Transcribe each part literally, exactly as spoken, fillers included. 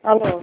Alô?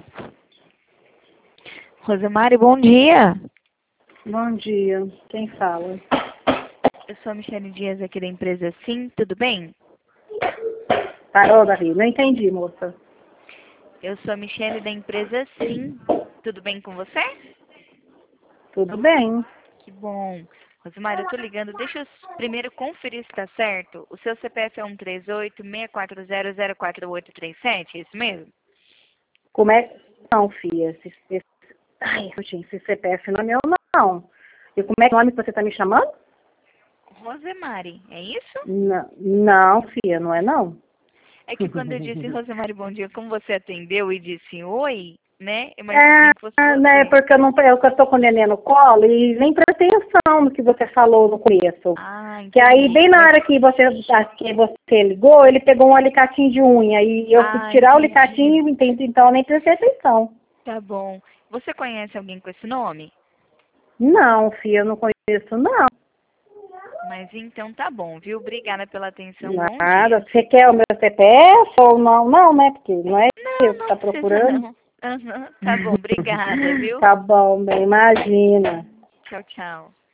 Rosemary, bom dia. Bom dia. Quem fala? Eu sou a Michele Dias aqui da empresa Sim, tudo bem? Parou, Davi? Não entendi, moça. Eu sou a Michele da empresa Sim, tudo bem com você? Tudo bem. Que bom. Rosemary, eu tô ligando, deixa eu primeiro conferir se tá certo. O seu C P F é um três oito, seis quatro zero, zero quatro oito três sete, é isso mesmo? Como é... Não, filha. Esse, esse... Ai, gente, esse C P F não é meu, não. E como é que é o nome que você está me chamando? Rosemary, é isso? Não, não, filha, não é não. É que quando eu disse Rosemary, bom dia, como você atendeu e disse oi, né? Eu imaginei que fosse É, né, você. porque eu não eu que eu tô com o neném no colo e nem prestei atenção no que você falou no começo. Ah, Que aí, entendi. bem na Mas, hora que você, que você ligou, ele pegou um alicatinho de unha e eu fui ah, tirar o entendi. alicatinho, então então eu nem prestei atenção. Tá bom. Você conhece alguém com esse nome? Não, filha, eu não conheço, não. Mas então tá bom, viu? Obrigada pela atenção. Bom Nada. dia. Você quer o meu C P F ou não? Não, né? Porque não é Não, eu que não tá precisa procurando. não. Aham, tá bom, obrigada, viu? Tá bom, bem, imagina. Tchau, tchau.